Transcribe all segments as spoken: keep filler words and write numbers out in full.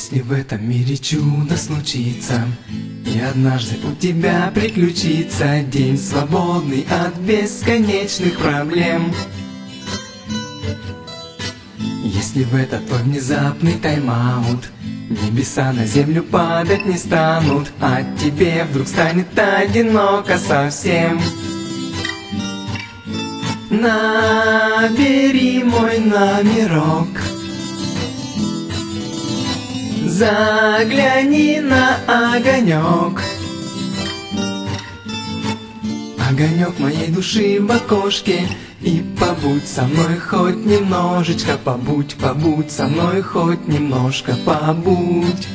Если в этом мире чудо случится, и однажды у тебя приключится день, свободный от бесконечных проблем. Если в этот твой внезапный тайм-аут небеса на землю падать не станут, а тебе вдруг станет одиноко совсем, набери мой номерок, загляни на огонек, огонек моей души в окошке, и побудь со мной хоть немножечко, побудь, побудь со мной хоть немножко, побудь.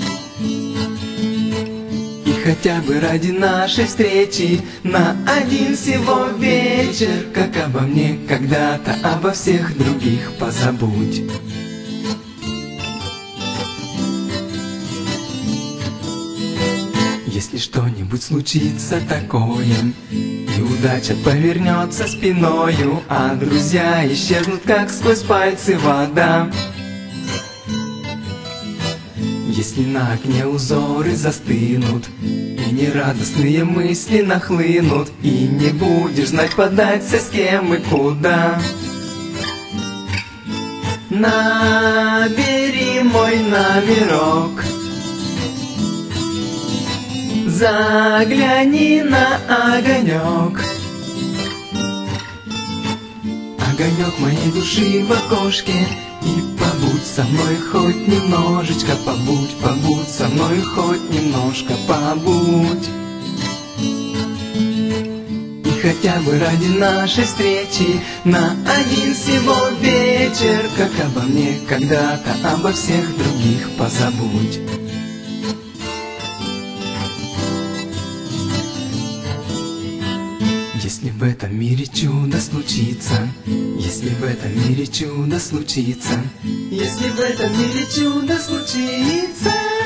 И хотя бы ради нашей встречи на один всего вечер, как обо мне когда-то, обо всех других позабудь. Если что-нибудь случится такое, и удача повернется спиною, а друзья исчезнут, как сквозь пальцы вода. Если на окне узоры застынут, и нерадостные мысли нахлынут, и не будешь знать, податься с кем и куда, набери мой номерок, загляни на огонек, огонек моей души в окошке, и побудь со мной хоть немножечко, побудь, побудь со мной хоть немножко, побудь. И хотя бы ради нашей встречи на один всего вечер, как обо мне когда-то, обо всех других позабудь. Если в этом мире чудо случится, если в этом мире чудо случится, если в этом мире чудо случится.